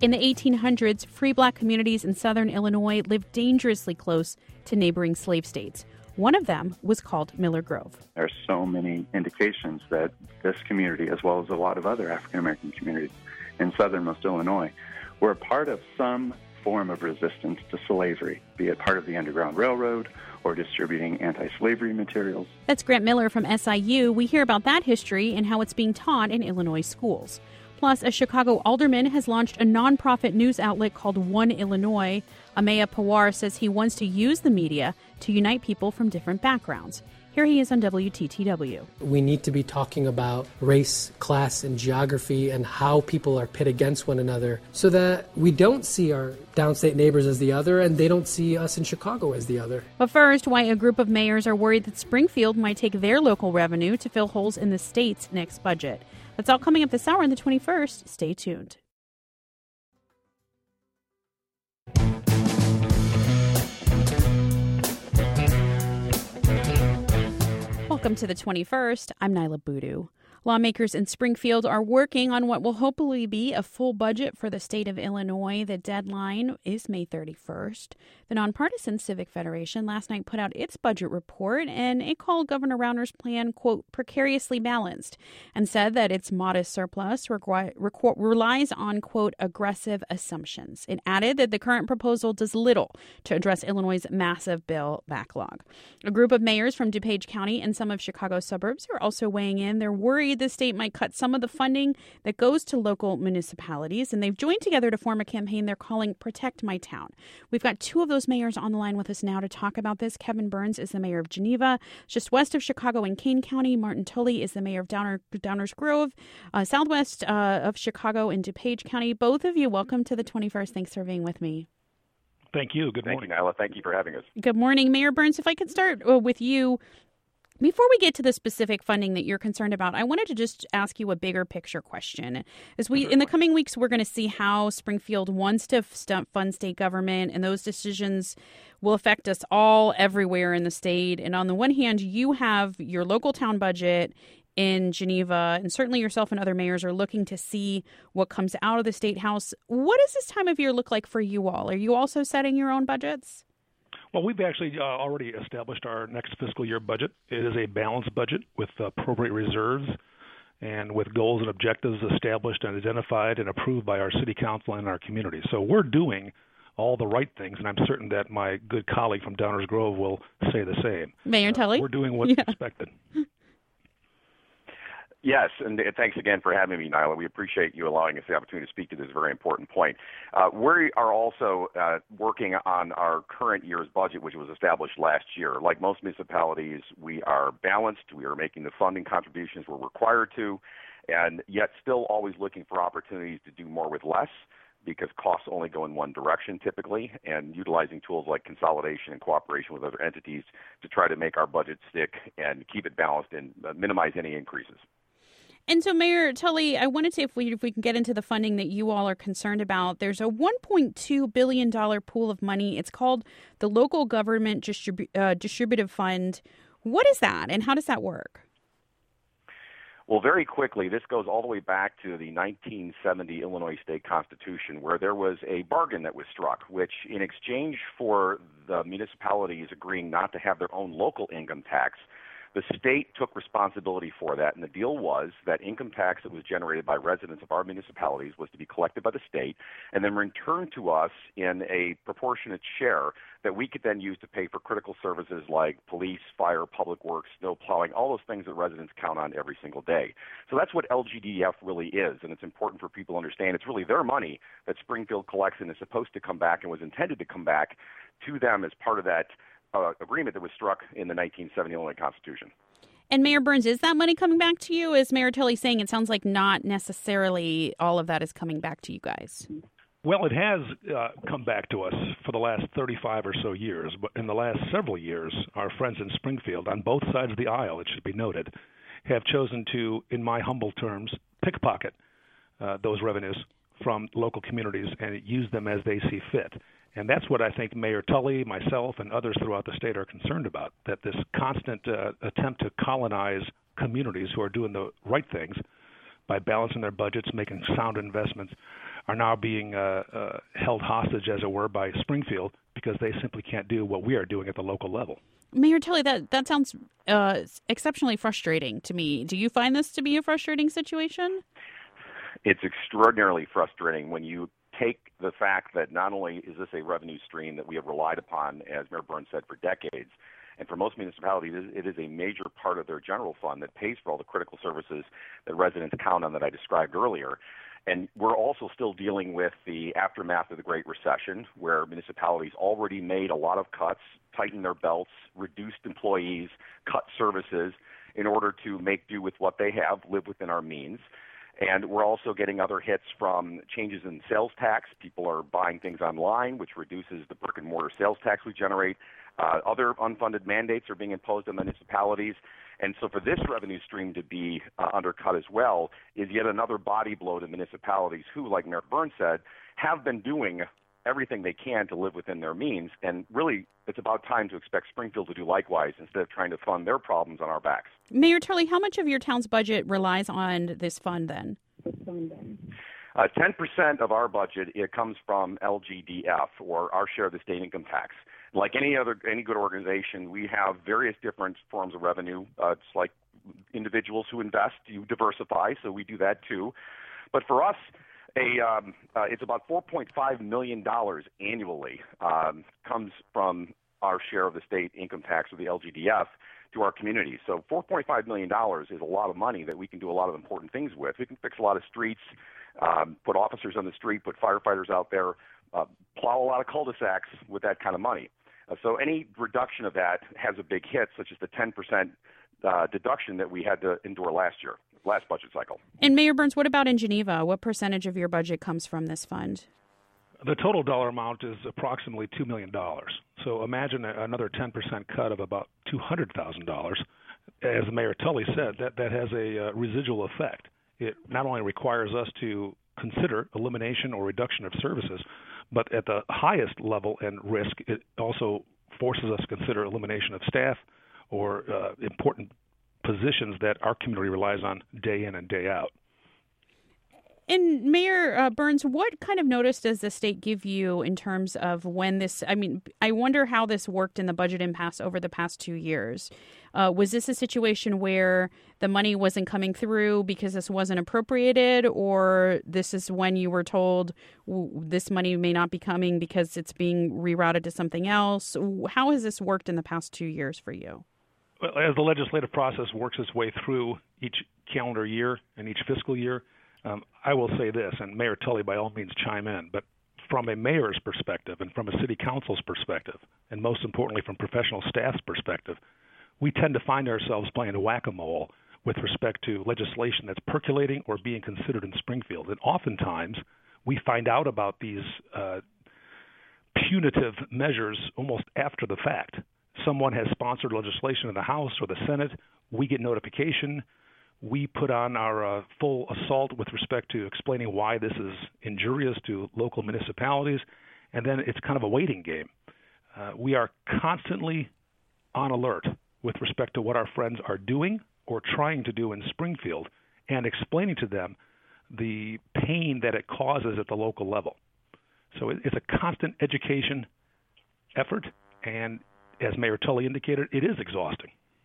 In the 1800s, free black communities in southern Illinois lived dangerously close to neighboring slave states. One of them was called Miller Grove. There are so many indications that this community, as well as a lot of other African-American communities in southernmost Illinois, were a part of some form of resistance to slavery, be it part of the Underground Railroad or distributing anti-slavery materials. That's Grant Miller from SIU. We hear about that history and how it's being taught in Illinois schools. Plus, a Chicago alderman has launched a nonprofit news outlet called One Illinois. Amaya Pawar says he wants to use the media to unite people from different backgrounds. Here he is on WTTW. We need to be talking about race, class, and geography and how people are pit against one another so that we don't see our downstate neighbors as the other and they don't see us in Chicago as the other. But first, why a group of mayors are worried that Springfield might take their local revenue to fill holes in the state's next budget. That's all coming up this hour on the 21st. Stay tuned. Welcome to the 21st. I'm Nyla Boodoo. Lawmakers in Springfield are working on what will hopefully be a full budget for the state of Illinois. The deadline is May 31st. The Nonpartisan Civic Federation last night put out its budget report, and it called Governor Rauner's plan, quote, precariously balanced, and said that its modest surplus relies on, quote, aggressive assumptions. It added that the current proposal does little to address Illinois' massive bill backlog. A group of mayors from DuPage County and some of Chicago's suburbs are also weighing in. They're worried the state might cut some of the funding that goes to local municipalities, and they've joined together to form a campaign they're calling Protect My Town. We've got two of those mayors on the line with us now to talk about this. Kevin Burns is the mayor of Geneva, just west of Chicago in Kane County. Martin Tully is the mayor of Downers Grove, southwest of Chicago in DuPage County. Both of you, welcome to the 21st. Thanks for being with me. Thank you. Good morning. Thank you, Nyla. Thank you for having us. Good morning. Mayor Burns, if I could start with you. Before we get to the specific funding that you're concerned about, I wanted to just ask you a bigger picture question. In the coming weeks, we're going to see how Springfield wants to fund state government, and those decisions will affect us all everywhere in the state. And on the one hand, you have your local town budget in Geneva, and certainly yourself and other mayors are looking to see what comes out of the State House. What does this time of year look like for you all? Are you also setting your own budgets? Well, we've actually already established our next fiscal year budget. It is a balanced budget with appropriate reserves and with goals and objectives established and identified and approved by our city council and our community. So we're doing all the right things, and I'm certain that my good colleague from Downers Grove will say the same. Mayor Tully? We're doing what's expected. Yes, and thanks again for having me, Nyla. We appreciate you allowing us the opportunity to speak to this very important point. We are also working on our current year's budget, which was established last year. Like most municipalities, we are balanced. We are making the funding contributions we're required to, and yet still always looking for opportunities to do more with less, because costs only go in one direction typically, and utilizing tools like consolidation and cooperation with other entities to try to make our budget stick and keep it balanced and minimize any increases. And so, Mayor Tully, I wanted to, if we can get into the funding that you all are concerned about, there's a $1.2 billion pool of money. It's called the Local Government Distributive Fund. What is that, and how does that work? Well, very quickly, this goes all the way back to the 1970 Illinois State Constitution, where there was a bargain that was struck, which in exchange for the municipalities agreeing not to have their own local income tax, the state took responsibility for that, and the deal was that income tax that was generated by residents of our municipalities was to be collected by the state and then returned to us in a proportionate share that we could then use to pay for critical services like police, fire, public works, snow plowing, all those things that residents count on every single day. So that's what LGDF really is, and it's important for people to understand. It's really their money that Springfield collects and is supposed to come back and was intended to come back to them as part of that agreement that was struck in the 1970 Illinois Constitution. And Mayor Burns, is that money coming back to you? As Mayor Tully saying, it sounds like not necessarily all of that is coming back to you guys. Well, it has come back to us for the last 35 or so years, but in the last several years, our friends in Springfield, on both sides of the aisle, it should be noted, have chosen to, in my humble terms, pickpocket those revenues from local communities and use them as they see fit. And that's what I think Mayor Tully, myself, and others throughout the state are concerned about, that this constant attempt to colonize communities who are doing the right things by balancing their budgets, making sound investments, are now being held hostage, as it were, by Springfield because they simply can't do what we are doing at the local level. Mayor Tully, that sounds exceptionally frustrating to me. Do you find this to be a frustrating situation? It's extraordinarily frustrating when you take the fact that not only is this a revenue stream that we have relied upon, as Mayor Burns said, for decades, and for most municipalities, it is a major part of their general fund that pays for all the critical services that residents count on that I described earlier. And we're also still dealing with the aftermath of the Great Recession, where municipalities already made a lot of cuts, tightened their belts, reduced employees, cut services in order to make do with what they have, live within our means. And we're also getting other hits from changes in sales tax. People are buying things online, which reduces the brick and mortar sales tax we generate. Other unfunded mandates are being imposed on municipalities. And so for this revenue stream to be undercut as well is yet another body blow to municipalities who, like Mayor Burns said, have been doing everything they can to live within their means. And really, it's about time to expect Springfield to do likewise instead of trying to fund their problems on our backs. Mayor Tully, how much of your town's budget relies on this fund then? 10% of our budget, it comes from LGDF, or our share of the state income tax. Like any good organization, we have various different forms of revenue. It's like individuals who invest, you diversify, so we do that too. But for us, it's about $4.5 million annually comes from our share of the state income tax, or the LGDF, to our community. So $4.5 million is a lot of money that we can do a lot of important things with. We can fix a lot of streets, put officers on the street, put firefighters out there, plow a lot of cul-de-sacs with that kind of money. So any reduction of that has a big hit, such as the 10% deduction that we had to endure last budget cycle. And Mayor Burns, what about in Geneva? What percentage of your budget comes from this fund? The total dollar amount is approximately $2 million. So imagine another 10% cut of about $200,000. As Mayor Tully said, that has a residual effect. It not only requires us to consider elimination or reduction of services, but at the highest level and risk, it also forces us to consider elimination of staff or important positions that our community relies on day in and day out. And Mayor Burns, what kind of notice does the state give you in terms of when this, I wonder how this worked in the budget impasse over the past 2 years. Was this a situation where the money wasn't coming through because this wasn't appropriated, or this is when you were told this money may not be coming because it's being rerouted to something else? How has this worked in the past 2 years for you? Well, as the legislative process works its way through each calendar year and each fiscal year, I will say this, and Mayor Tully by all means chime in, but from a mayor's perspective and from a city council's perspective, and most importantly from professional staff's perspective, we tend to find ourselves playing whack-a-mole with respect to legislation that's percolating or being considered in Springfield. And oftentimes we find out about these punitive measures almost after the fact. Someone has sponsored legislation in the House or the Senate, we get notification, we put on our full assault with respect to explaining why this is injurious to local municipalities, and then it's kind of a waiting game. We are constantly on alert with respect to what our friends are doing or trying to do in Springfield and explaining to them the pain that it causes at the local level. So it's a constant education effort, and as Mayor Tully indicated, it is exhausting.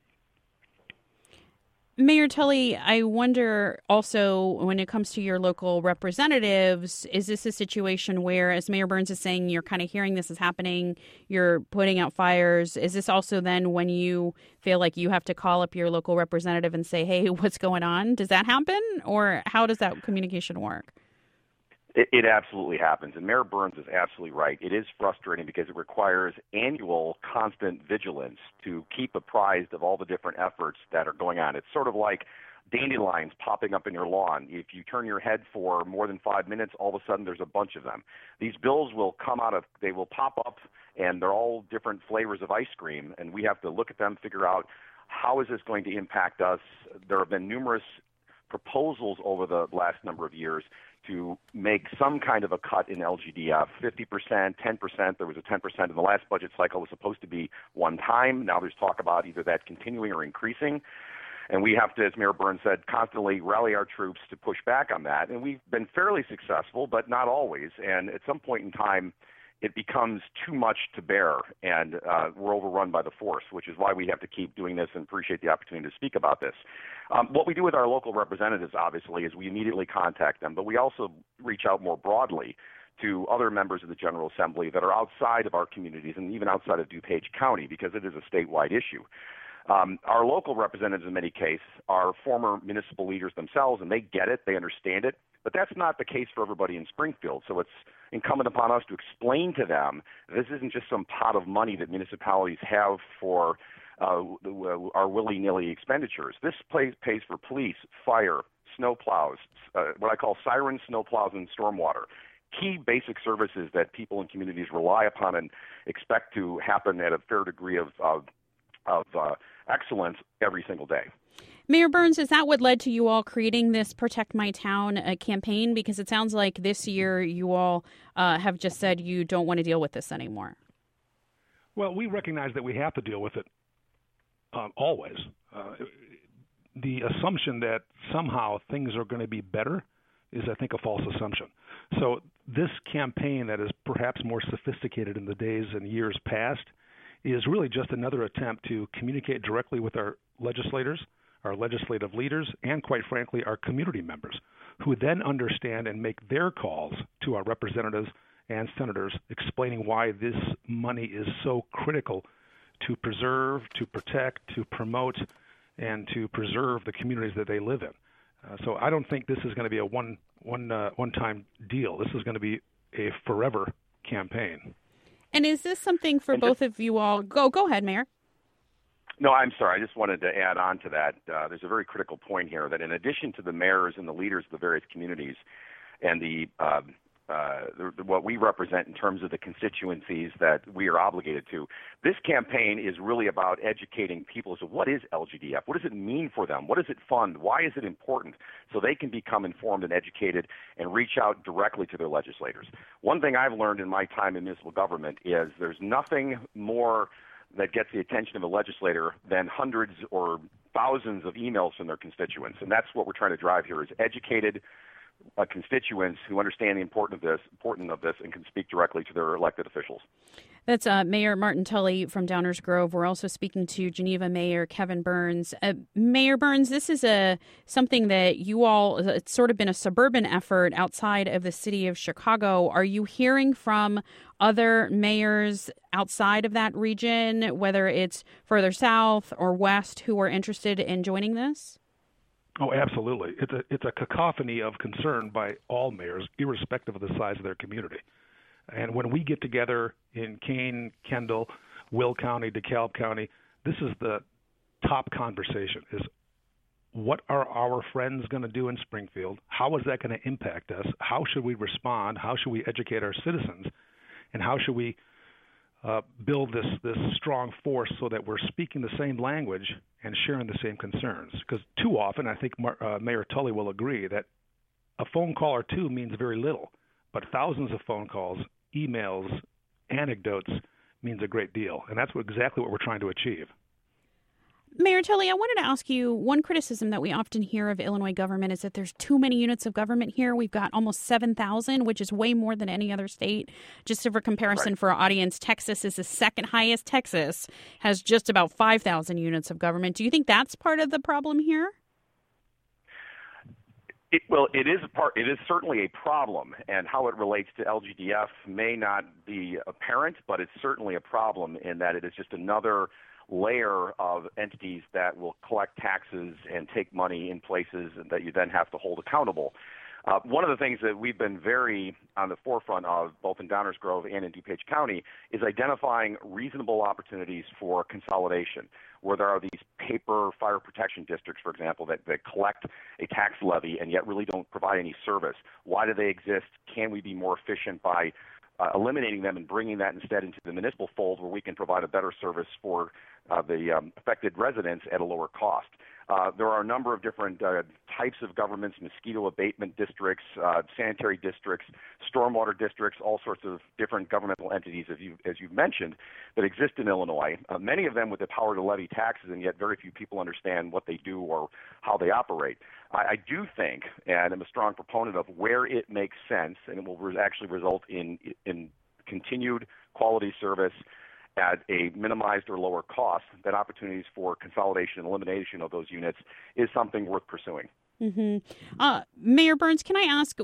Mayor Tully, I wonder also when it comes to your local representatives, is this a situation where, as Mayor Burns is saying, you're kind of hearing this is happening, you're putting out fires? Is this also then when you feel like you have to call up your local representative and say, hey, what's going on? Does that happen? Or how does that communication work? It absolutely happens, and Mayor Burns is absolutely right. It is frustrating because it requires annual constant vigilance to keep apprised of all the different efforts that are going on. It's sort of like dandelions popping up in your lawn. If you turn your head for more than 5 minutes, all of a sudden there's a bunch of them. These bills will they will pop up, and they're all different flavors of ice cream, and we have to look at them, figure out how is this going to impact us. There have been numerous proposals over the last number of years to make some kind of a cut in LGDF, 50%, 10%. There was a 10% in the last budget cycle. It was supposed to be one time. Now there's talk about either that continuing or increasing. And we have to, as Mayor Burns said, constantly rally our troops to push back on that. And we've been fairly successful, but not always. And at some point in time, it becomes too much to bear, and we're overrun by the force, which is why we have to keep doing this and appreciate the opportunity to speak about this. What we do with our local representatives, obviously, is we immediately contact them, but we also reach out more broadly to other members of the General Assembly that are outside of our communities and even outside of DuPage County, because it is a statewide issue. Our local representatives, in many cases, are former municipal leaders themselves, and they get it, they understand it, but that's not the case for everybody in Springfield. So it's incumbent upon us to explain to them this isn't just some pot of money that municipalities have for our willy-nilly expenditures. This pays for police, fire, snow plows, what I call siren snow plows and stormwater, key basic services that people in communities rely upon and expect to happen at a fair degree of excellence every single day. Mayor Burns, is that what led to you all creating this Protect My Town campaign? Because it sounds like this year you all have just said you don't want to deal with this anymore. Well, we recognize that we have to deal with it always. The assumption that somehow things are going to be better is, I think, a false assumption. So this campaign that is perhaps more sophisticated in the days and years past is really just another attempt to communicate directly with our legislators, our legislative leaders, and quite frankly, our community members, who then understand and make their calls to our representatives and senators explaining why this money is so critical to preserve, to protect, to promote, and to preserve the communities that they live in. So I don't think this is going to be a one-time deal. This is going to be a forever campaign. And is this something for both of you all? Go ahead, Mayor. No, I'm sorry. I just wanted to add on to that. There's a very critical point here that in addition to the mayors and the leaders of the various communities and what we represent in terms of the constituencies that we are obligated to, this campaign is really about educating people as to what is LGDF, what does it mean for them, what does it fund, why is it important, so they can become informed and educated and reach out directly to their legislators. One thing I've learned in my time in municipal government is there's nothing more that gets the attention of a legislator than hundreds or thousands of emails from their constituents. And that's what we're trying to drive here, is educated constituents who understand the importance of this and can speak directly to their elected officials. That's Mayor Martin Tully from Downers Grove. We're also speaking to Geneva Mayor Kevin Burns. Mayor Burns, this is something that you all, it's sort of been a suburban effort outside of the city of Chicago. Are you hearing from other mayors outside of that region, whether it's further south or west, who are interested in joining this? Oh, absolutely. It's a cacophony of concern by all mayors, irrespective of the size of their community. And when we get together in Kane, Kendall, Will County, DeKalb County, this is the top conversation, is what are our friends going to do in Springfield? How is that going to impact us? How should we respond? How should we educate our citizens? And how should we build this strong force so that we're speaking the same language and sharing the same concerns? Because too often, I think Mayor Tully will agree, that a phone call or two means very little, but thousands of phone calls, emails, anecdotes means a great deal. And that's exactly what we're trying to achieve. Mayor Tully, I wanted to ask you, one criticism that we often hear of Illinois government is that there's too many units of government here. We've got almost 7,000, which is way more than any other state. Just for comparison, right, for our audience, Texas is the second highest. Texas has just about 5,000 units of government. Do you think that's part of the problem here? It is certainly a problem, and how it relates to LGDF may not be apparent, but it's certainly a problem in that it is just another layer of entities that will collect taxes and take money in places that you then have to hold accountable. One of the things that we've been very on the forefront of, both in Downers Grove and in DuPage County, is identifying reasonable opportunities for consolidation, where there are these paper fire protection districts, for example, that collect a tax levy and yet really don't provide any service. Why do they exist? Can we be more efficient by eliminating them and bringing that instead into the municipal fold, where we can provide a better service for the affected residents at a lower cost? There are a number of different types of governments: mosquito abatement districts, sanitary districts, stormwater districts, all sorts of different governmental entities, as you've mentioned, that exist in Illinois. Many of them with the power to levy taxes, and yet very few people understand what they do or how they operate. I do think, and I'm a strong proponent of, where it makes sense, and it will actually result in continued quality service at a minimized or lower cost, that opportunities for consolidation and elimination of those units is something worth pursuing. Mm-hmm. Mayor Burns, can I ask,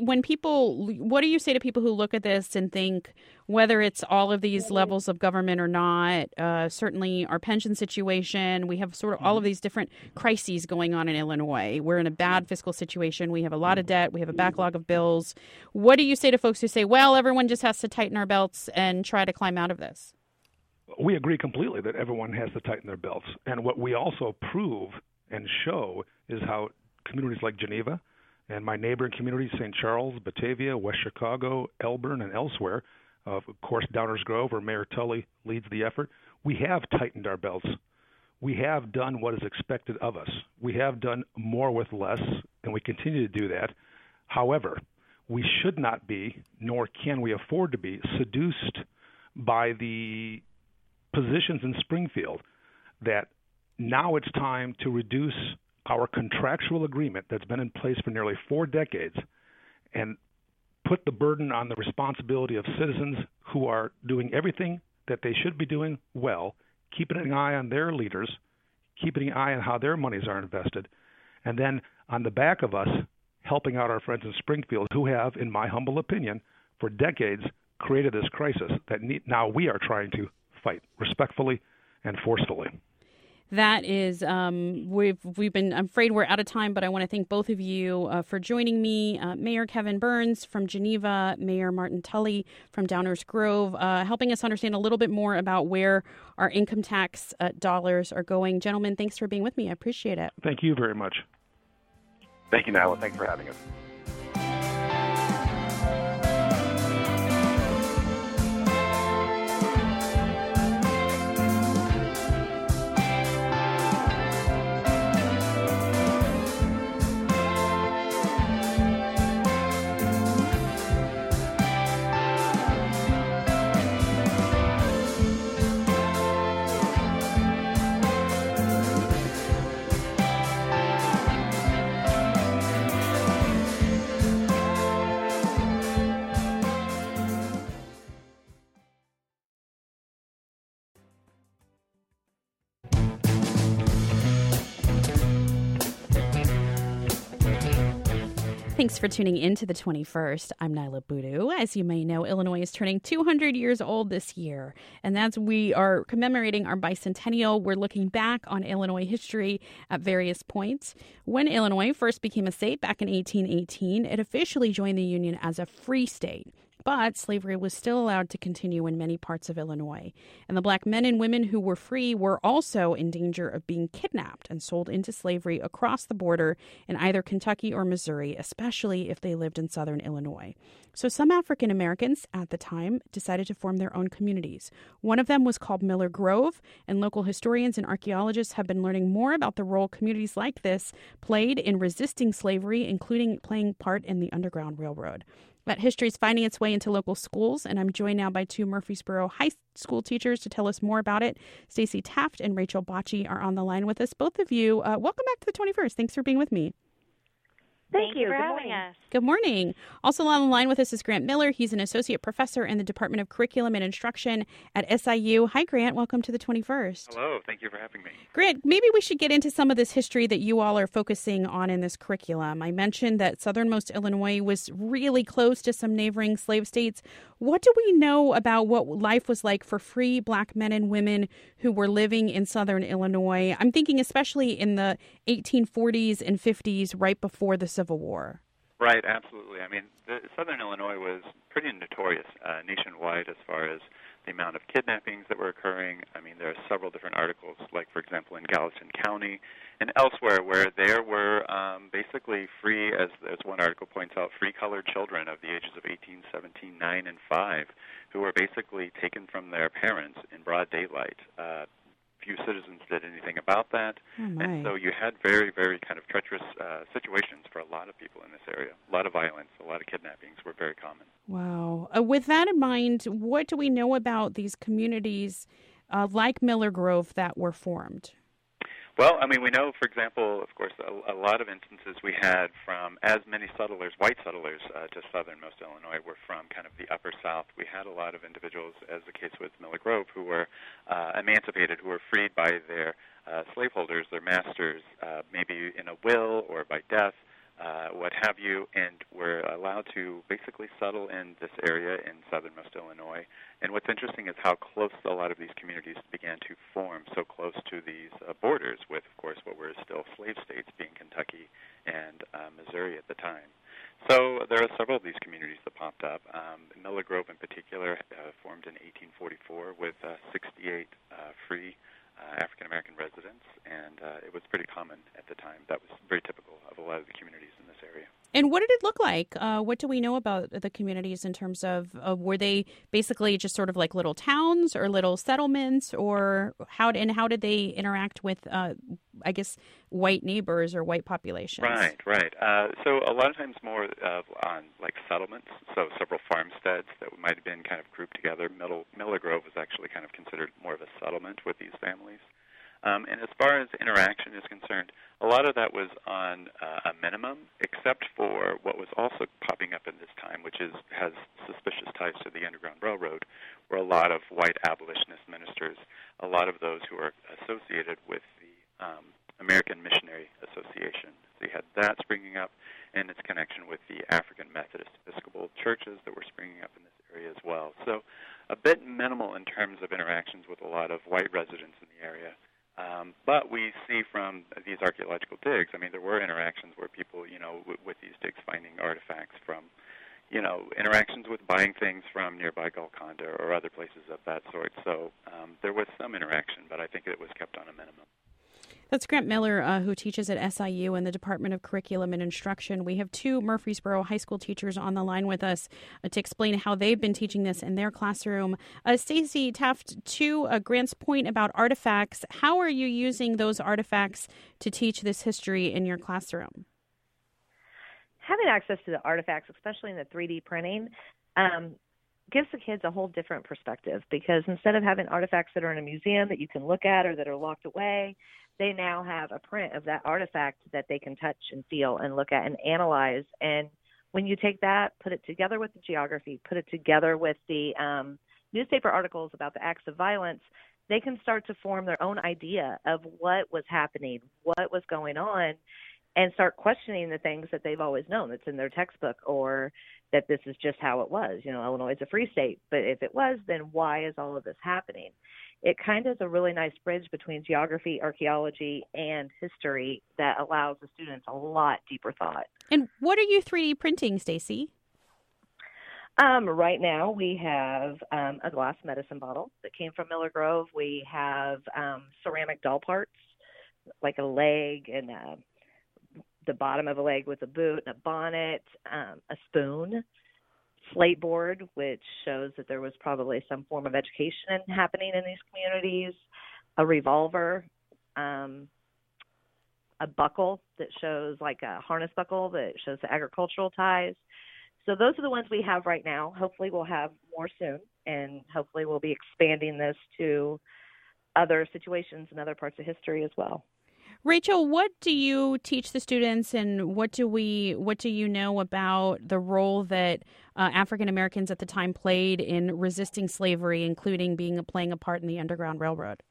what do you say to people who look at this and think, whether it's all of these levels of government or not, certainly our pension situation, we have sort of all of these different crises going on in Illinois. We're in a bad fiscal situation. We have a lot of debt. We have a backlog of bills. What do you say to folks who say, well, everyone just has to tighten our belts and try to climb out of this? We agree completely that everyone has to tighten their belts. And what we also prove and show is how communities like Geneva and my neighboring communities, St. Charles, Batavia, West Chicago, Elburn, and elsewhere, of course, Downers Grove, where Mayor Tully leads the effort, we have tightened our belts. We have done what is expected of us. We have done more with less, and we continue to do that. However, we should not be, nor can we afford to be, seduced by the positions in Springfield that now it's time to reduce our contractual agreement that's been in place for nearly 4 decades and put the burden on the responsibility of citizens who are doing everything that they should be doing well, keeping an eye on their leaders, keeping an eye on how their monies are invested, and then on the back of us, helping out our friends in Springfield who have, in my humble opinion, for decades created this crisis that now we are trying to fight respectfully and forcefully. That is, we've been, I'm afraid we're out of time, but I want to thank both of you for joining me. Mayor Kevin Burns from Geneva, Mayor Martin Tully from Downers Grove, helping us understand a little bit more about where our income tax dollars are going. Gentlemen, thanks for being with me. I appreciate it. Thank you very much. Thank you, Nyla. Thanks for having us. Thanks for tuning in to the 21st. I'm Nyla Boodoo. As you may know, Illinois is turning 200 years old this year, and we are commemorating our bicentennial. We're looking back on Illinois history at various points. When Illinois first became a state back in 1818, it officially joined the Union as a free state. But slavery was still allowed to continue in many parts of Illinois. And the black men and women who were free were also in danger of being kidnapped and sold into slavery across the border in either Kentucky or Missouri, especially if they lived in southern Illinois. So some African Americans at the time decided to form their own communities. One of them was called Miller Grove, and local historians and archaeologists have been learning more about the role communities like this played in resisting slavery, including playing part in the Underground Railroad. That history is finding its way into local schools, and I'm joined now by 2 Murfreesboro high school teachers to tell us more about it. Stacy Taft and Rachel Bocci are on the line with us. Both of you, welcome back to the 21st. Thanks for being with me. Thank you for having us. Good morning. Also on the line with us is Grant Miller. He's an associate professor in the Department of Curriculum and Instruction at SIU. Hi, Grant. Welcome to the 21st. Hello. Thank you for having me. Grant, maybe we should get into some of this history that you all are focusing on in this curriculum. I mentioned that southernmost Illinois was really close to some neighboring slave states. What do we know about what life was like for free black men and women who were living in southern Illinois? I'm thinking especially in the 1840s and 50s, right before the Civil War. Right, absolutely. I mean, southern Illinois was pretty notorious nationwide as far as the amount of kidnappings that were occurring. I mean, there are several different articles, like, for example, in Gallatin County and elsewhere, where there were basically free, as one article points out, free colored children of the ages of 18, 17, 9, and 5, who were basically taken from their parents in broad daylight, few citizens did anything about that. Oh, my. And so you had very, very kind of treacherous situations for a lot of people in this area. A lot of violence, a lot of kidnappings were very common. Wow. With that in mind, what do we know about these communities like Miller Grove that were formed? Well, I mean, we know, for example, of course, a lot of instances we had from as many settlers, white settlers, to southernmost Illinois were from kind of the upper South. We had a lot of individuals, as the case with Miller Grove, who were emancipated, who were freed by their slaveholders, their masters, maybe in a will or by death, what have you, and were allowed to basically settle in this area in southernmost Illinois. And what's interesting is how close a lot of these communities began to form, so close to these borders with, of course, what were still slave states, being Kentucky and Missouri at the time. So there are several of these communities that popped up. Miller Grove in particular formed in 1844 with 68 free African-American residents, and it was pretty common at the time. That was very typical of a lot of the communities in this area. And what did it look like? What do we know about the communities in terms of were they basically just sort of like little towns or little settlements, or how did they interact with, I guess, white neighbors or white populations? Right. So a lot of times more on like settlements, so several farmsteads that might have been kind of grouped together. Miller Grove was actually kind of considered more of a settlement with these families. And as far as interaction is concerned, a lot of that was on a minimum, except for what was also popping up in this time, which has suspicious ties to the Underground Railroad, were a lot of white abolitionist ministers, a lot of those who are associated with the American Missionary Association. So you had that springing up, and its connection with the African Methodist Episcopal churches that were springing up in this area as well. So a bit minimal in terms of interactions with a lot of white residents in the area. But we see from these archaeological digs, I mean, there were interactions where people, with these digs finding artifacts from, interactions with buying things from nearby Golconda or other places of that sort. So there was some interaction, but I think it was kept on a minimum. That's Grant Miller, who teaches at SIU in the Department of Curriculum and Instruction. We have two Murfreesboro high school teachers on the line with us to explain how they've been teaching this in their classroom. Stacy Taft, to Grant's point about artifacts, how are you using those artifacts to teach this history in your classroom? Having access to the artifacts, especially in the 3D printing, gives the kids a whole different perspective, because instead of having artifacts that are in a museum that you can look at or that are locked away, they now have a print of that artifact that they can touch and feel and look at and analyze. And when you take that, put it together with the geography, put it together with the newspaper articles about the acts of violence, they can start to form their own idea of what was happening, what was going on, and start questioning the things that they've always known that's in their textbook, or that this is just how it was. Illinois is a free state, but if it was, then why is all of this happening? It kind of is a really nice bridge between geography, archaeology, and history that allows the students a lot deeper thought. And what are you 3D printing, Stacy? Right now we have a glass medicine bottle that came from Miller Grove. We have ceramic doll parts, like a leg and the bottom of a leg with a boot and a bonnet, a spoon, slate board, which shows that there was probably some form of education happening in these communities, a revolver, a buckle that shows, like a harness buckle that shows the agricultural ties. So those are the ones we have right now. Hopefully we'll have more soon, and hopefully we'll be expanding this to other situations and other parts of history as well. Rachel, what do you teach the students, and what do you know about the role that African Americans at the time played in resisting slavery, including playing a part in the Underground Railroad?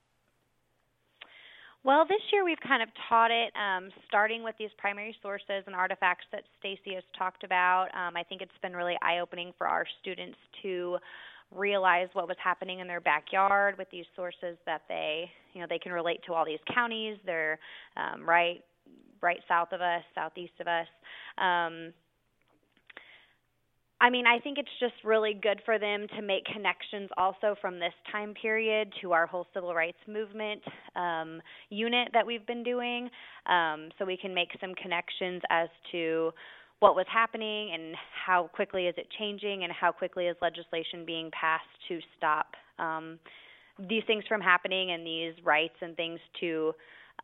Well, this year we've kind of taught it, starting with these primary sources and artifacts that Stacy has talked about. I think it's been really eye-opening for our students to realize what was happening in their backyard with these sources that they can relate to all these counties. They're right south of us, southeast of us. I think it's just really good for them to make connections also from this time period to our whole civil rights movement unit that we've been doing, so we can make some connections as to what was happening and how quickly is it changing and how quickly is legislation being passed to stop these things from happening and these rights and things to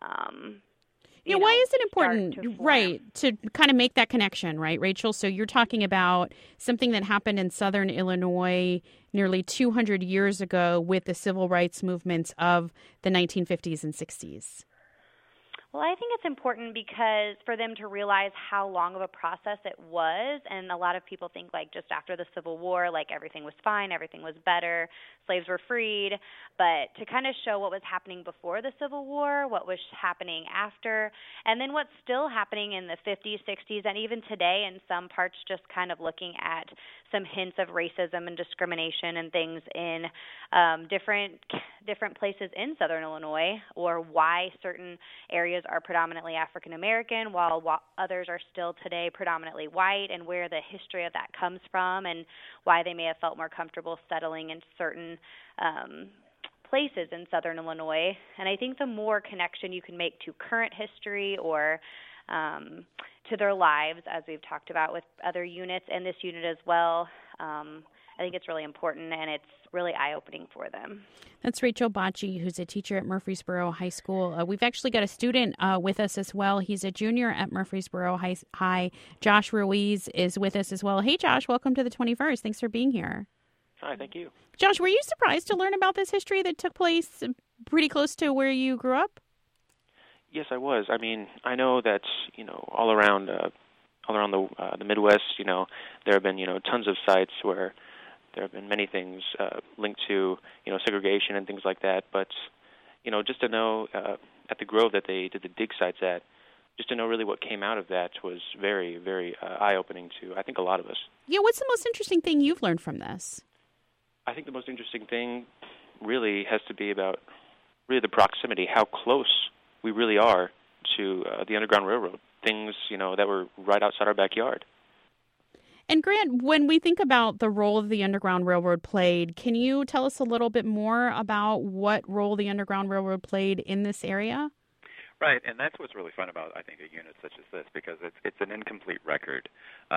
why is it important, right, to kind of make that connection, right, Rachel? So you're talking about something that happened in southern Illinois nearly 200 years ago with the civil rights movements of the 1950s and 60s. Well, I think it's important because for them to realize how long of a process it was, and a lot of people think like just after the Civil War, like everything was fine, everything was better, slaves were freed, but to kind of show what was happening before the Civil War, what was happening after, and then what's still happening in the 50s, 60s, and even today in some parts, just kind of looking at some hints of racism and discrimination and things in different places in southern Illinois, or why certain areas are predominantly African American while others are still today predominantly white, and where the history of that comes from and why they may have felt more comfortable settling in certain places in southern Illinois. And I think the more connection you can make to current history or to their lives, as we've talked about with other units and this unit as well, I think it's really important, and it's really eye-opening for them. That's Rachel Bocci, who's a teacher at Murfreesboro High School. We've actually got a student with us as well. He's a junior at Murfreesboro High. Josh Ruiz is with us as well. Hey, Josh, welcome to the 21st. Thanks for being here. Hi, thank you. Josh, were you surprised to learn about this history that took place pretty close to where you grew up? Yes, I was. I mean, I know that, all around the Midwest, there have been, tons of sites where there have been many things linked to, segregation and things like that. But, just to know at the Grove that they did the dig sites at, just to know really what came out of that was very, very eye-opening to, I think, a lot of us. Yeah, what's the most interesting thing you've learned from this? I think the most interesting thing really has to be about really the proximity, how close we really are to the Underground Railroad, things, that were right outside our backyard. And Grant, when we think about the role the Underground Railroad played, can you tell us a little bit more about what role the Underground Railroad played in this area? Right, and that's what's really fun about, I think, a unit such as this, because it's an incomplete record.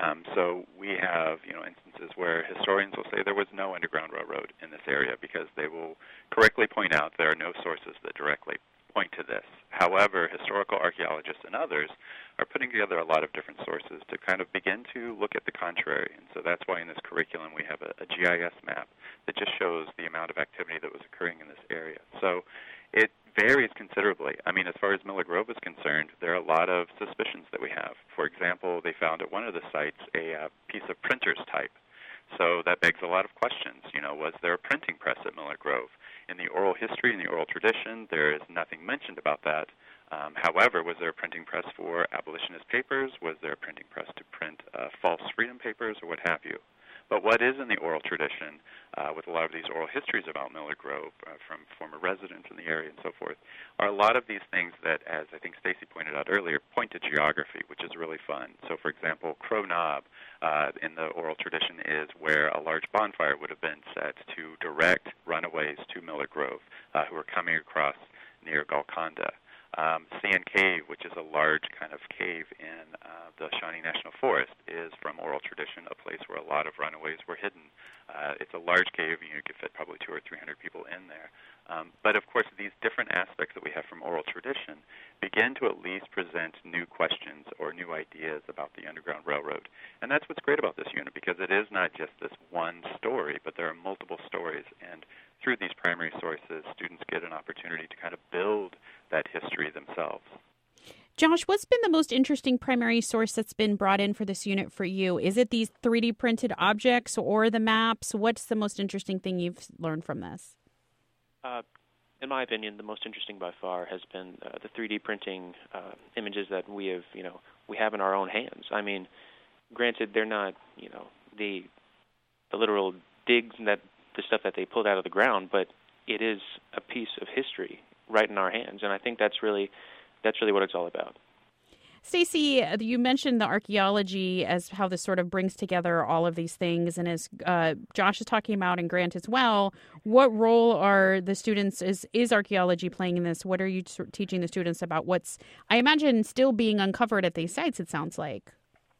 So we have, instances where historians will say there was no Underground Railroad in this area because they will correctly point out there are no sources that directly point to this. However, historical archaeologists and others are putting together a lot of different sources to kind of begin to look at the contrary. And so that's why in this curriculum we have a GIS map that just shows the amount of activity that was occurring in this area. So it varies considerably. I mean, as far as Miller Grove is concerned, there are a lot of suspicions that we have. For example, they found at one of the sites a piece of printer's type. So that begs a lot of questions. Was there a printing press at Miller Grove? In the oral history, in the oral tradition, there is nothing mentioned about that. However, was there a printing press for abolitionist papers? Was there a printing press to print false freedom papers or what have you? But what is in the oral tradition, with a lot of these oral histories about Miller Grove from former residents in the area and so forth, are a lot of these things that, as I think Stacy pointed out earlier, point to geography, which is really fun. So, for example, Crow Knob in the oral tradition is where a large bonfire would have been set to direct runaways to Miller Grove who are coming across near Golconda. Sand Cave, which is a large kind of cave in the Shawnee National Forest, is from oral tradition a place where a lot of runaways were hidden. It's a large cave, and you could fit probably 200 or 300 people in there. But, of course, these different aspects that we have from oral tradition begin to at least present new questions or new ideas about the Underground Railroad. And that's what's great about this unit, because it is not just this one story, but there are multiple stories. And through these primary sources, students get an opportunity to kind of build that history themselves. Josh, what's been the most interesting primary source that's been brought in for this unit for you? Is it these 3D printed objects or the maps? What's the most interesting thing you've learned from this? In my opinion, the most interesting by far has been the 3D printing images that we have in our own hands. I mean, granted, they're not, the literal digs and the stuff that they pulled out of the ground, but it is a piece of history right in our hands, and I think that's really what it's all about. Stacy, you mentioned the archaeology as how this sort of brings together all of these things, and as Josh is talking about, and Grant as well, what role are the students, is archaeology playing in this? What are you teaching the students about what's, I imagine, still being uncovered at these sites, it sounds like?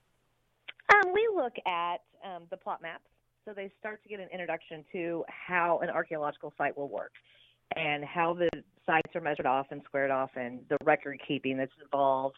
We look at the plot maps, so they start to get an introduction to how an archaeological site will work. and how the sites are measured off and squared off and the record keeping that's involved,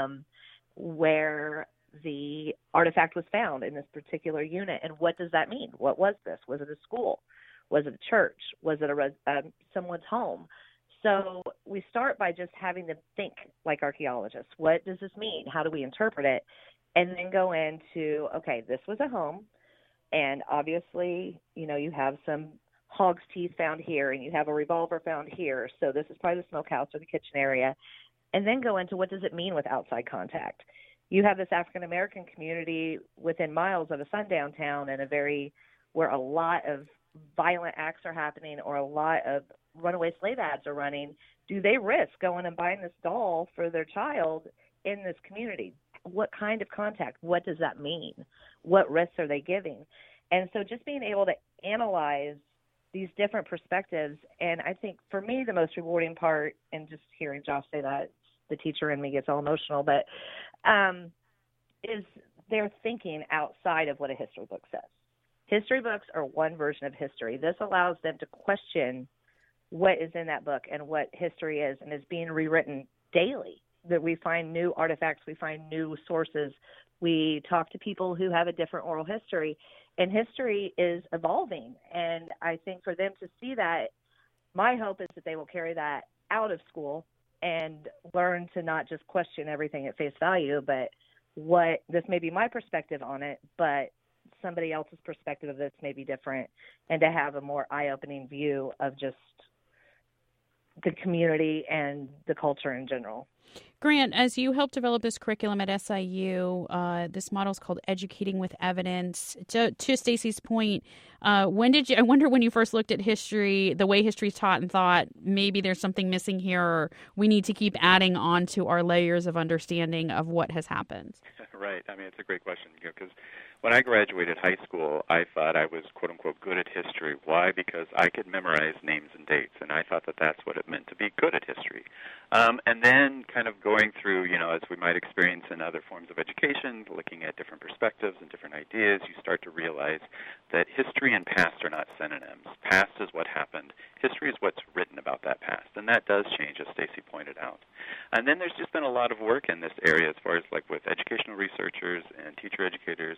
where the artifact was found in this particular unit, and what does that mean? What was this? Was it a school? Was it a church? Was it someone's home? So we start by just having them think like archaeologists. What does this mean? How do we interpret it? And then go into, okay, this was a home, and obviously, you have some hog's teeth found here, and you have a revolver found here, so this is probably the smokehouse or the kitchen area. And then go into, what does it mean with outside contact? You have this African-American community within miles of a sundown town and where a lot of violent acts are happening or a lot of runaway slave ads are running. Do they risk going and buying this doll for their child in this community? What kind of contact? What does that mean? What risks are they giving? And so just being able to analyze these different perspectives, and I think for me the most rewarding part, and just hearing Josh say that, the teacher in me gets all emotional, but is they're thinking outside of what a history book says. History books are one version of history. This allows them to question what is in that book and what history is, and is being rewritten daily. That we find new artifacts, we find new sources, we talk to people who have a different oral history, and history is evolving. And I think for them to see that, my hope is that they will carry that out of school and learn to not just question everything at face value, but this may be my perspective on it, but somebody else's perspective of this may be different, and to have a more eye-opening view of just the community and the culture in general. Grant, as you helped develop this curriculum at SIU, this model is called Educating with Evidence. To Stacy's point, I wonder when you first looked at history, the way history is taught, and thought maybe there's something missing here, or we need to keep adding on to our layers of understanding of what has happened. Right. I mean, it's a great question, because when I graduated high school, I thought I was, quote-unquote, good at history. Why? Because I could memorize names and dates, and I thought that that's what it meant to be good at history. And then kind of going through, as we might experience in other forms of education, looking at different perspectives and different ideas, you start to realize that history and past are not synonyms. Past is what happened. History is what's written about that past, and that does change, as Stacy pointed out. And then there's just been a lot of work in this area as far as like with educational researchers and teacher educators,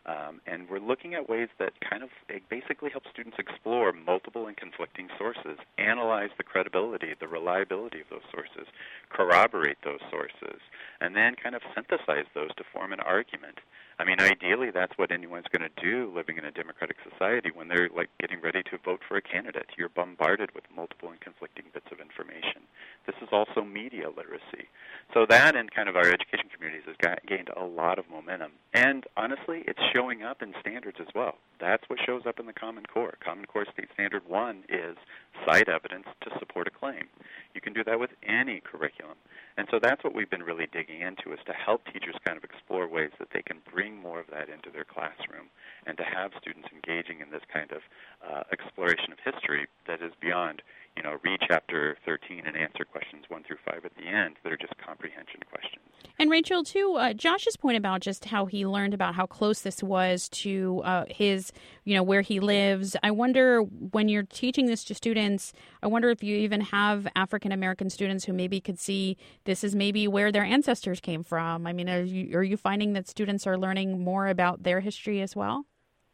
and we're looking at ways that kind of basically help students explore multiple and conflicting sources, analyze the credibility, the reliability of those sources, corroborate those sources, and then kind of synthesize those to form an argument. I mean, ideally, that's what anyone's going to do living in a democratic society when they're like getting ready to vote for a candidate. You're bombarded with multiple and conflicting bits of information. This is also media literacy. So that and kind of our education communities has gained a lot of momentum. And honestly, it's showing up in standards as well. That's what shows up in the Common Core. Common Core State Standard 1 is cite evidence to support a claim. You can do that with any curriculum. And so that's what we've been really digging into, is to help teachers kind of explore ways that they can bring more of that into their classroom and to have students engaging in this kind of exploration of history that is beyond, read chapter 13 and answer questions 1 through 5 at the end that are just comprehension questions. And Rachel, too, Josh's point about just how he learned about how close this was to his, where he lives. I wonder, when you're teaching this to students, I wonder if you even have African-American students who maybe could see this is maybe where their ancestors came from. I mean, are you finding that students are learning more about their history as well?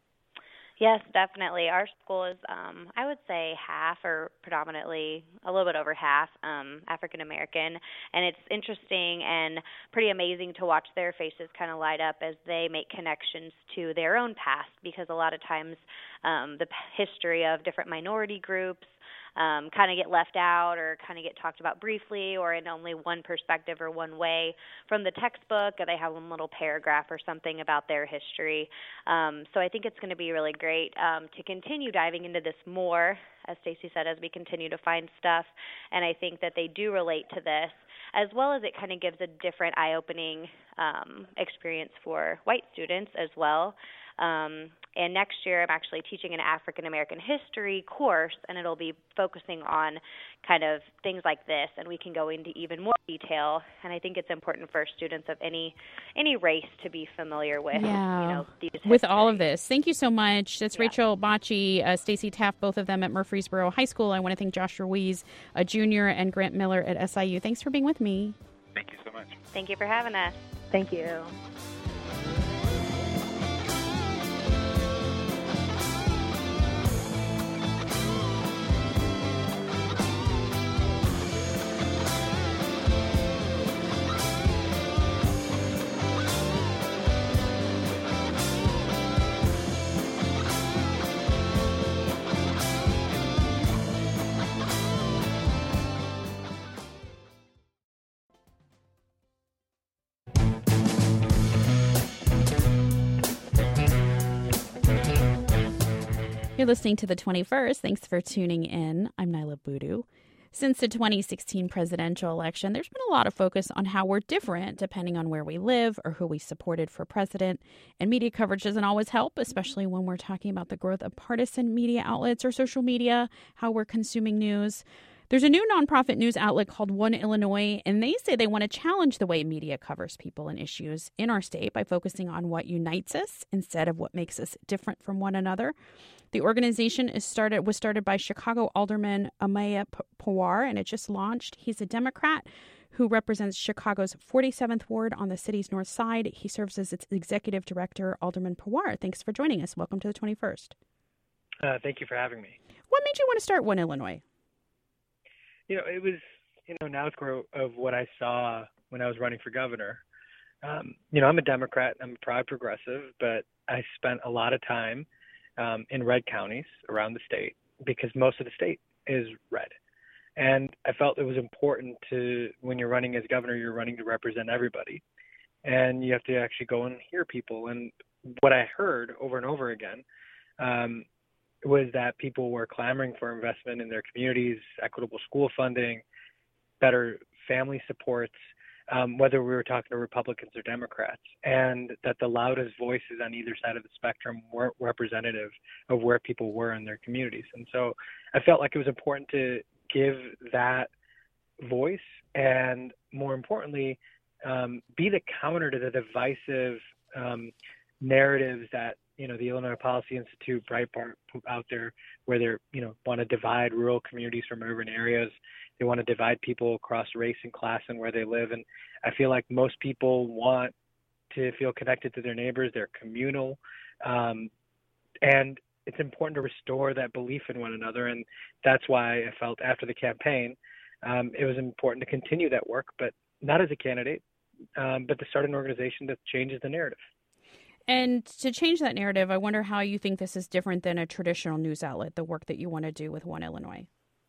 Yes, definitely. Our school is, I would say, half or predominantly a little bit over half African American, and it's interesting and pretty amazing to watch their faces kind of light up as they make connections to their own past, because a lot of times the history of different minority groups kind of get left out or kind of get talked about briefly or in only one perspective or one way from the textbook, or they have one little paragraph or something about their history. So I think it's going to be really great to continue diving into this more, as Stacy said, as we continue to find stuff. And I think that they do relate to this, as well as it kind of gives a different eye-opening experience for white students as well. And next year, I'm actually teaching an African American history course, and it'll be focusing on kind of things like this, and we can go into even more detail. And I think it's important for students of any race to be familiar with, these with all of this. Thank you so much. That's Yeah. Rachel Bocci, Stacy Taft, both of them at Murfreesboro High School. I want to thank Josh Ruiz, a junior, and Grant Miller at SIU. Thanks for being with me. Thank you so much. Thank you for having us. Thank you. You're listening to the 21st. Thanks for tuning in. I'm Nyla Boodoo. Since the 2016 presidential election, there's been a lot of focus on how we're different depending on where we live or who we supported for president. And media coverage doesn't always help, especially when we're talking about the growth of partisan media outlets or social media, how we're consuming news. There's a new nonprofit news outlet called One Illinois, and they say they want to challenge the way media covers people and issues in our state by focusing on what unites us instead of what makes us different from one another. The organization was started by Chicago Alderman Amaya Pawar, and it just launched. He's a Democrat who represents Chicago's 47th Ward on the city's north side. He serves as its executive director. Alderman Pawar, thanks for joining us. Welcome to the 21st. Thank you for having me. What made you want to start One Illinois? It was, an outgrowth of what I saw when I was running for governor. I'm a Democrat. I'm a proud progressive, but I spent a lot of time in red counties around the state because most of the state is red. And I felt it was important to, when you're running as governor, you're running to represent everybody. And you have to actually go and hear people. And what I heard over and over again was that people were clamoring for investment in their communities, equitable school funding, better family supports, whether we were talking to Republicans or Democrats, and that the loudest voices on either side of the spectrum weren't representative of where people were in their communities. And so I felt like it was important to give that voice and, more importantly, be the counter to the divisive narratives that the Illinois Policy Institute, Breitbart, put out there, where they're, want to divide rural communities from urban areas. They want to divide people across race and class and where they live. And I feel like most people want to feel connected to their neighbors. They're communal. And it's important to restore that belief in one another. And that's why I felt after the campaign, it was important to continue that work, but not as a candidate, but to start an organization that changes the narrative. And to change that narrative, I wonder how you think this is different than a traditional news outlet, the work that you want to do with One Illinois.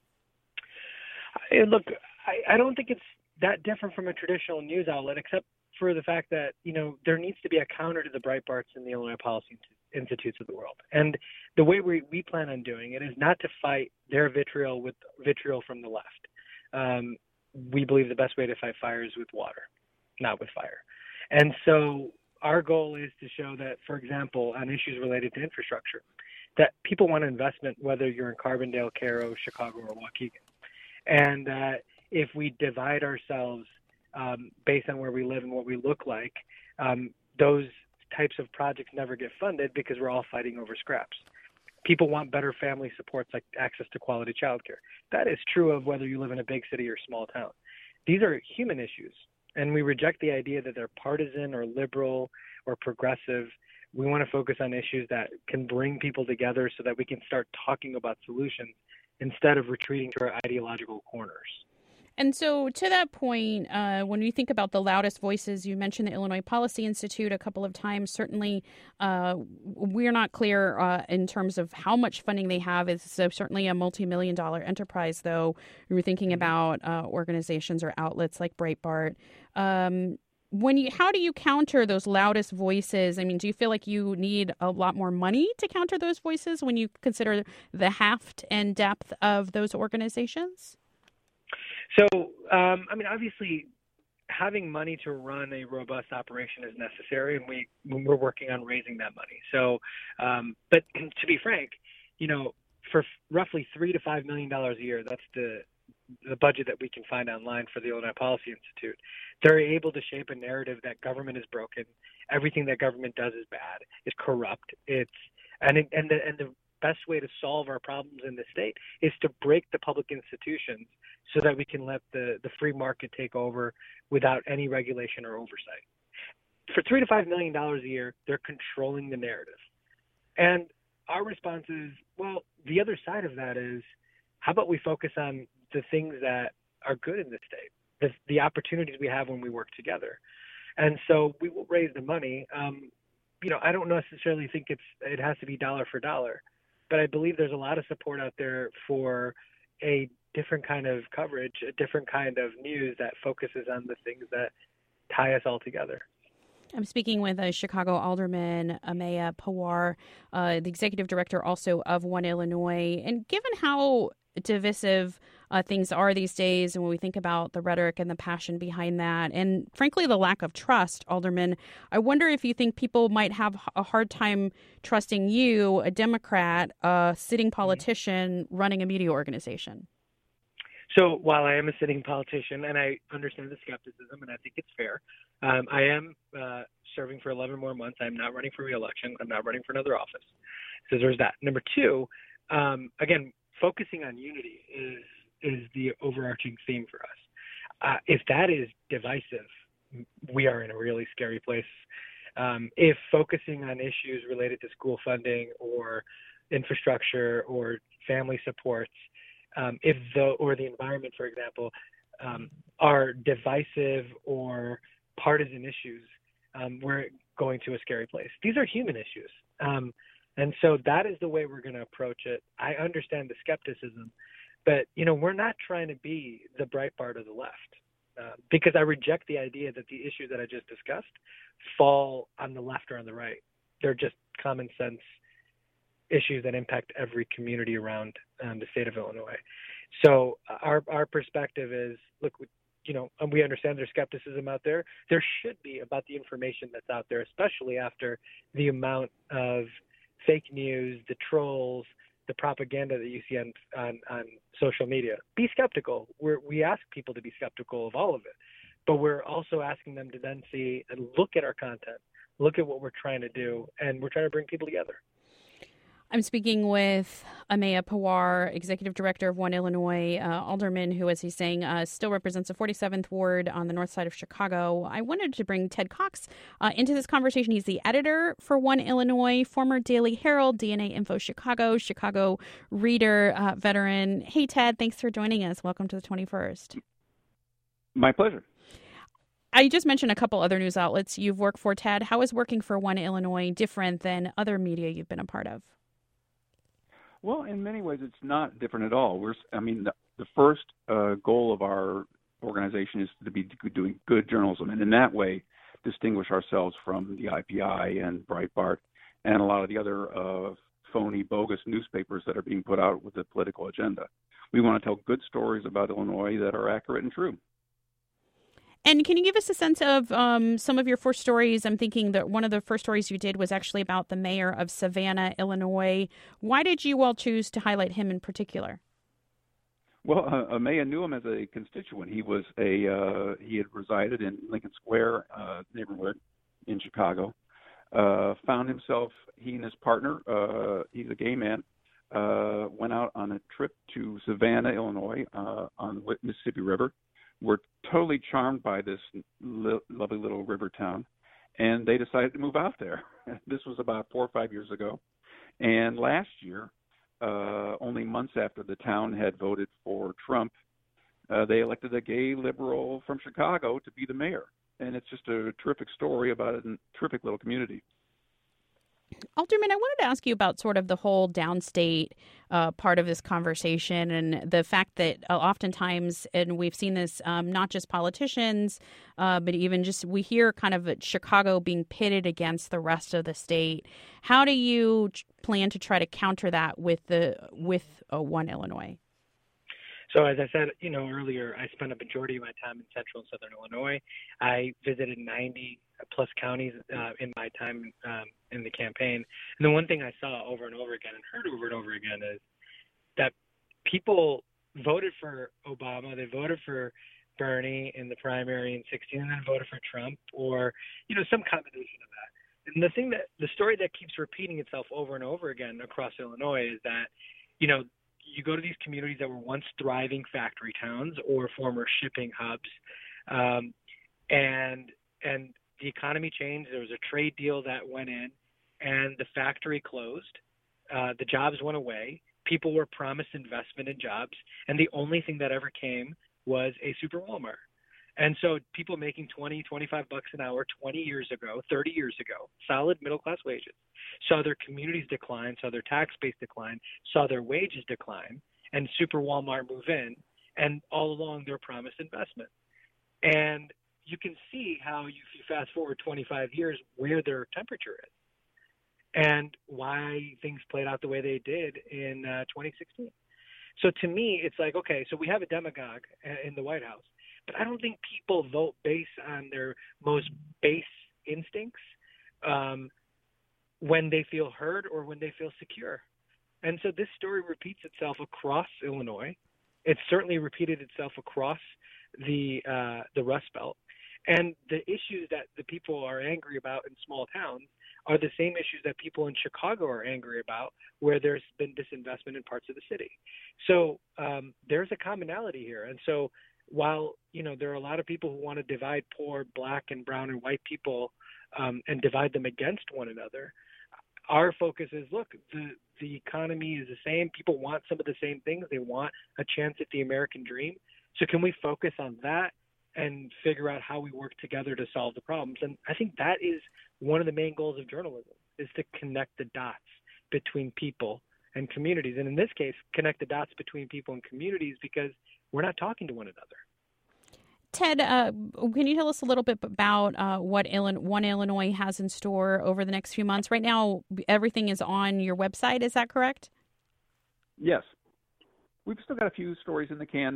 Look, I don't think it's that different from a traditional news outlet, except for the fact that, there needs to be a counter to the Breitbarts and the Illinois Policy Institutes of the world. And the way we plan on doing it is not to fight their vitriol with vitriol from the left. We believe the best way to fight fire is with water, not with fire. And so our goal is to show that, for example, on issues related to infrastructure, that people want investment, whether you're in Carbondale, Cairo, Chicago, or Waukegan. And if we divide ourselves based on where we live and what we look like, those types of projects never get funded because we're all fighting over scraps. People want better family supports like access to quality childcare. That is true of whether you live in a big city or small town. These are human issues. And we reject the idea that they're partisan or liberal or progressive. We want to focus on issues that can bring people together so that we can start talking about solutions instead of retreating to our ideological corners. And so to that point, when you think about the loudest voices, you mentioned the Illinois Policy Institute a couple of times. Certainly, we're not clear in terms of how much funding they have. It's certainly a multi-million-dollar enterprise, though. We were thinking about organizations or outlets like Breitbart. How do you counter those loudest voices? I mean, do you feel like you need a lot more money to counter those voices when you consider the heft and depth of those organizations? So, obviously, having money to run a robust operation is necessary, and we're working on raising that money. So, but to be frank, for roughly $3 to $5 million a year, that's the budget that we can find online for the Illinois Policy Institute. They're able to shape a narrative that government is broken, everything that government does is bad, is corrupt. And the best way to solve our problems in the state is to break the public institutions so that we can let the free market take over without any regulation or oversight. For $3 to $5 million a year, they're controlling the narrative. And our response is, well, the other side of that is, how about we focus on the things that are good in the state, the opportunities we have when we work together. And so we will raise the money. I don't necessarily think it has to be dollar for dollar, but I believe there's a lot of support out there for a different kind of coverage, a different kind of news that focuses on the things that tie us all together. I'm speaking with Chicago Alderman Amaya Pawar, the executive director also of One Illinois. And given how divisive things are these days, and when we think about the rhetoric and the passion behind that, and frankly, the lack of trust, Alderman, I wonder if you think people might have a hard time trusting you, a Democrat, a sitting politician running a media organization. So while I am a sitting politician and I understand the skepticism and I think it's fair, I am serving for 11 more months. I'm not running for re-election. I'm not running for another office. So there's that. Number two, again, focusing on unity is the overarching theme for us. If that is divisive, we are in a really scary place. If focusing on issues related to school funding or infrastructure or family supports, or the environment, for example, are divisive or partisan issues, we're going to a scary place. These are human issues. And so that is the way we're going to approach it. I understand the skepticism, but, we're not trying to be the Breitbart of the left, because I reject the idea that the issues that I just discussed fall on the left or on the right. They're just common sense issues that impact every community around the state of Illinois. So our perspective is, look, and we understand there's skepticism out there. There should be about the information that's out there, especially after the amount of fake news, the trolls, the propaganda that you see on social media. Be skeptical. We ask people to be skeptical of all of it, but we're also asking them to then see and look at our content, look at what we're trying to do, and we're trying to bring people together. I'm speaking with Amaya Pawar, Executive Director of One Illinois, alderman who, as he's saying, still represents the 47th Ward on the north side of Chicago. I wanted to bring Ted Cox into this conversation. He's the editor for One Illinois, former Daily Herald, DNA Info Chicago, Chicago Reader veteran. Hey, Ted, thanks for joining us. Welcome to the 21st. My pleasure. I just mentioned a couple other news outlets you've worked for, Ted. How is working for One Illinois different than other media you've been a part of? Well, in many ways, it's not different at all. The first goal of our organization is to be doing good journalism, and in that way, distinguish ourselves from the IPI and Breitbart and a lot of the other phony, bogus newspapers that are being put out with a political agenda. We want to tell good stories about Illinois that are accurate and true. And can you give us a sense of some of your first stories? I'm thinking that one of the first stories you did was actually about the mayor of Savannah, Illinois. Why did you all choose to highlight him in particular? Well, Amaya knew him as a constituent. He had resided in Lincoln Square neighborhood in Chicago. Found himself, he and his partner, he's a gay man, went out on a trip to Savannah, Illinois, on the Mississippi River. Were totally charmed by this lovely little river town, and they decided to move out there. This was about 4 or 5 years ago. And last year, only months after the town had voted for Trump, they elected a gay liberal from Chicago to be the mayor. And it's just a terrific story about a terrific little community. Alderman, I wanted to ask you about sort of the whole downstate part of this conversation and the fact that oftentimes, and we've seen this, not just politicians, but even just we hear kind of Chicago being pitted against the rest of the state. How do you plan to try to counter that with One Illinois? So as I said, earlier, I spent a majority of my time in central and southern Illinois. I visited 90 plus counties in my time in the campaign. And the one thing I saw over and over again and heard over and over again is that people voted for Obama, they voted for Bernie in the primary in 2016, and then voted for Trump, or some combination of that. And the story that keeps repeating itself over and over again across Illinois is that you go to these communities that were once thriving factory towns or former shipping hubs, and the economy changed. There was a trade deal that went in, and the factory closed. The jobs went away. People were promised investment in jobs, and the only thing that ever came was a super Walmart. And so people making $20, $25 an hour 20 years ago, 30 years ago, solid middle-class wages, saw their communities decline, saw their tax base decline, saw their wages decline, and super Walmart move in, and all along their promised investment. And you can see how, if you fast forward 25 years, where their temperature is and why things played out the way they did in 2016. So to me, it's like, okay, so we have a demagogue in the White House, but I don't think people vote based on their most base instincts when they feel heard or when they feel secure. And so this story repeats itself across Illinois. It's certainly repeated itself across the Rust Belt. And the issues that the people are angry about in small towns are the same issues that people in Chicago are angry about, where there's been disinvestment in parts of the city. So there's a commonality here. And so while, there are a lot of people who want to divide poor black and brown and white people and divide them against one another, our focus is, look, the economy is the same. People want some of the same things. They want a chance at the American dream. So can we focus on that and figure out how we work together to solve the problems? And I think that is one of the main goals of journalism, is to connect the dots between people and communities. And in this case, connect the dots between people and communities, because we're not talking to one another. Ted, can you tell us a little bit about what One Illinois has in store over the next few months? Right now, everything is on your website. Is that correct? Yes. We've still got a few stories in the can.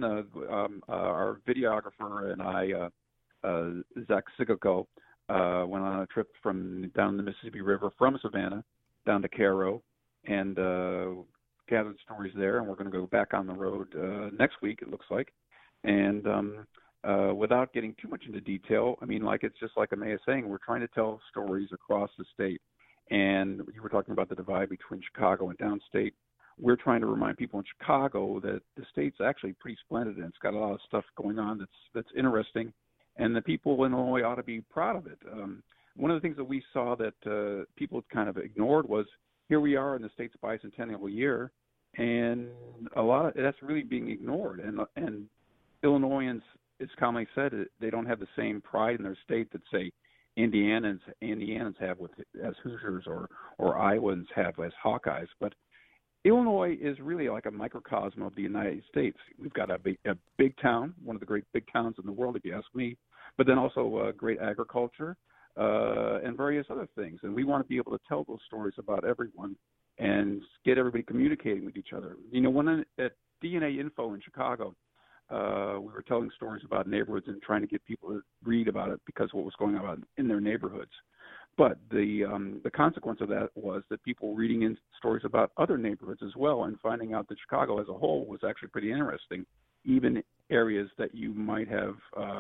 Our videographer and I, Zach Sigoko, went on a trip from down the Mississippi River from Savannah down to Cairo and gathered stories there. And we're going to go back on the road next week, it looks like. And without getting too much into detail, it's just like Amaya saying, we're trying to tell stories across the state. And you were talking about the divide between Chicago and downstate. We're trying to remind people in Chicago that the state's actually pretty splendid, and it's got a lot of stuff going on that's interesting, and the people in Illinois ought to be proud of it. One of the things that we saw that people kind of ignored was, here we are in the state's bicentennial year, and a lot of that's really being ignored. And Illinoisans, it's commonly said, they don't have the same pride in their state that, say, Indianans have as Hoosiers or Iowans have as Hawkeyes, but Illinois is really like a microcosm of the United States. We've got a big town, one of the great big towns in the world, if you ask me, but then also great agriculture and various other things. And we want to be able to tell those stories about everyone and get everybody communicating with each other. When at DNA Info in Chicago, we were telling stories about neighborhoods and trying to get people to read about it because of what was going on in their neighborhoods. But the consequence of that was that people were reading in stories about other neighborhoods as well, and finding out that Chicago as a whole was actually pretty interesting, even areas that you might have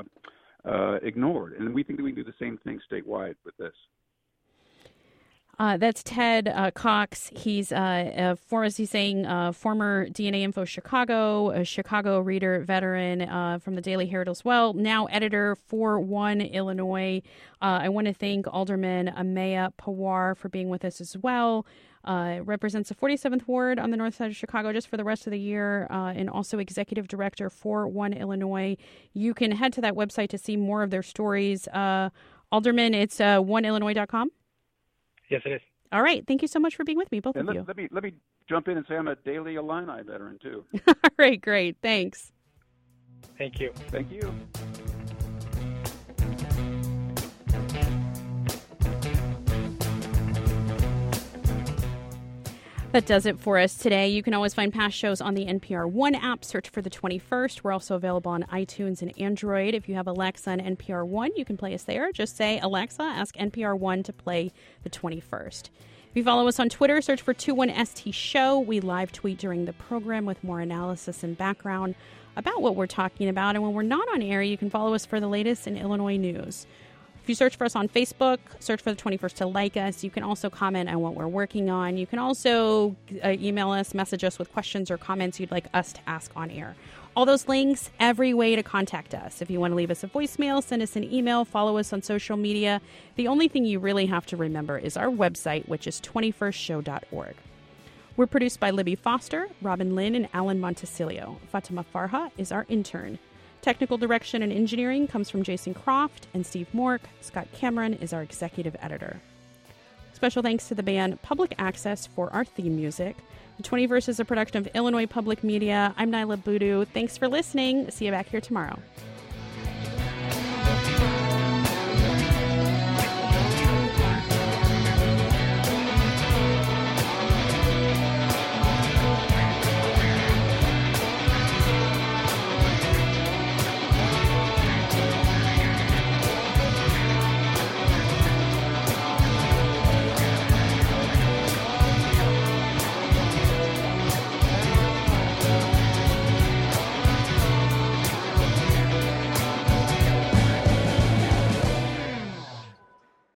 ignored. And we think that we can do the same thing statewide with this. That's Ted Cox. He's, as he's saying, former DNA Info Chicago, a Chicago reader veteran from the Daily Herald as well, now editor for One Illinois. I want to thank Alderman Amaya Pawar for being with us as well. Represents the 47th Ward on the north side of Chicago just for the rest of the year, and also executive director for One Illinois. You can head to that website to see more of their stories. Alderman, it's oneillinois.com. Yes, it is. All right. Thank you so much for being with me, both and of you. Let me jump in and say I'm a Daily Illini veteran, too. All right. Great. Thanks. Thank you. Thank you. That does it for us today. You can always find past shows on the NPR One app. Search for The 21st. We're also available on iTunes and Android. If you have Alexa and NPR One, you can play us there. Just say, Alexa, ask NPR One to play The 21st. If you follow us on Twitter, search for 21ST Show. We live tweet during the program with more analysis and background about what we're talking about. And when we're not on air, you can follow us for the latest in Illinois news. If you search for us on Facebook, search for The 21st to like us. You can also comment on what we're working on. You can also email us, message us with questions or comments you'd like us to ask on air. All those links, every way to contact us. If you want to leave us a voicemail, send us an email, follow us on social media. The only thing you really have to remember is our website, which is 21stshow.org. We're produced by Libby Foster, Robin Lynn, and Alan Montesilio. Fatima Farha is our intern. Technical direction and engineering comes from Jason Croft and Steve Mork. Scott Cameron is our executive editor. Special thanks to the band Public Access for our theme music. The 21st is a production of Illinois Public Media. I'm Nyla Boodoo. Thanks for listening. See you back here tomorrow.